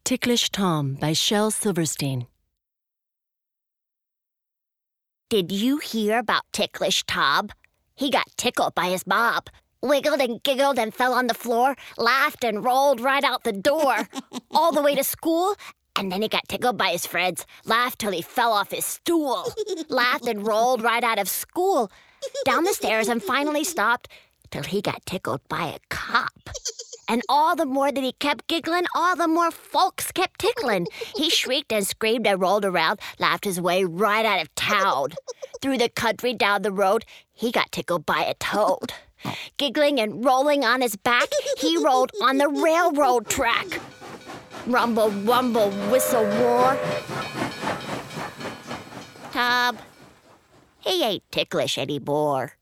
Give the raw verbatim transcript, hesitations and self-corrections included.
Ticklish Tom by Shel Silverstein. Did you hear about Ticklish Tom? He got tickled by his mom, wiggled and giggled and fell on the floor, laughed and rolled right out the door, all the way to school, and then he got tickled by his friends, laughed till he fell off his stool, laughed and rolled right out of school, down the stairs and finally stopped till he got tickled by a cop. And all the more that he kept giggling, all the more folks kept tickling. He shrieked and screamed and rolled around, laughed his way right out of town. Through the country, down the road, he got tickled by a toad. Giggling and rolling on his back, he rolled on the railroad track. Rumble, rumble, whistle, roar. Tom, he ain't ticklish anymore.